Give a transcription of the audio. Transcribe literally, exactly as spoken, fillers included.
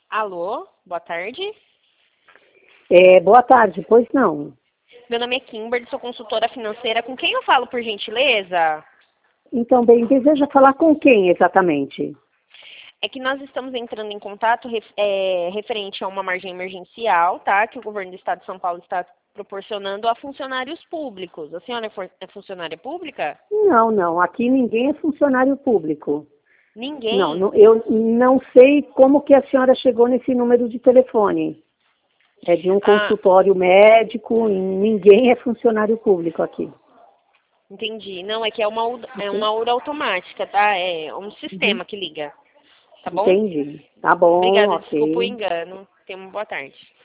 Alô, boa tarde. É, boa tarde, pois não. Meu nome é Kimberly, sou consultora financeira. Com quem eu falo, por gentileza? Então, bem, deseja falar com quem exatamente? É que nós estamos entrando em contato ref- é, referente a uma margem emergencial, tá? Que o governo do estado de São Paulo está proporcionando a funcionários públicos. A senhora é, for- é funcionária pública? Não, não, aqui ninguém é funcionário público. Não, Ninguém? não, eu não sei como que a senhora chegou nesse número de telefone. É de um Ah, consultório médico, ninguém é funcionário público aqui. entendi. Não, é que é uma, U- é Ok? uma U R A automática, tá? É um Uhum. sistema que liga, tá bom? Entendi. Tá bom, Obrigada, desculpa o ok. engano. Tenha uma boa tarde.